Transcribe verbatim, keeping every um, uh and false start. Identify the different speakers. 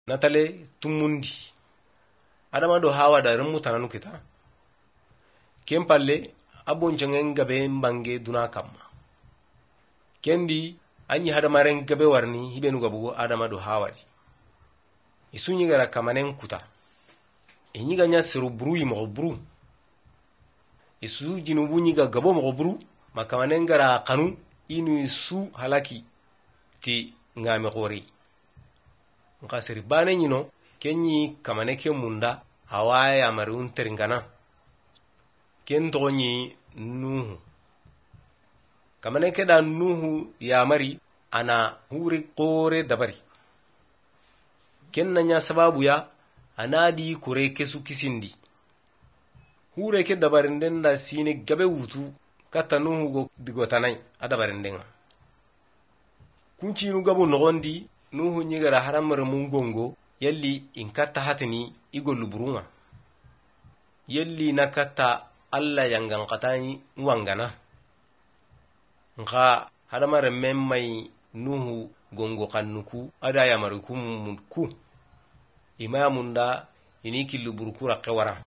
Speaker 1: natale tumundi adama do hawa da remu tananu kita ken palle abon jangen gabe mbange duna kamma kendi anyi hadamaren gabe warni hibenu gabu adama do hawa di isunyi gara kamanen kuta inyi ganya siru buru mo buru isu jinubu nyi ga gabo mo buru makamanen gara kanu inu isu halaki ti ngame gori nka seri bane nyino kenyi kamane ke munda hawaya marun teringana ken tonyi nuhu kamane ke da nuhu ya mari ana huri kore dabari ken nanya sababu ya anadi kure kesu kisindi hure ke dabarinden da sine gabe wutu kata nuhu go digotanai adabarindenga kunci nu gabo nogondi nuhu nyigara haramar mungongo yalli in katta hatini igollu burunga yalli nakata alla yangan qatani wangana nka haramar memmai nuhu gongo kannuku ada ya marukum ku imamunda iniki luburukura qawara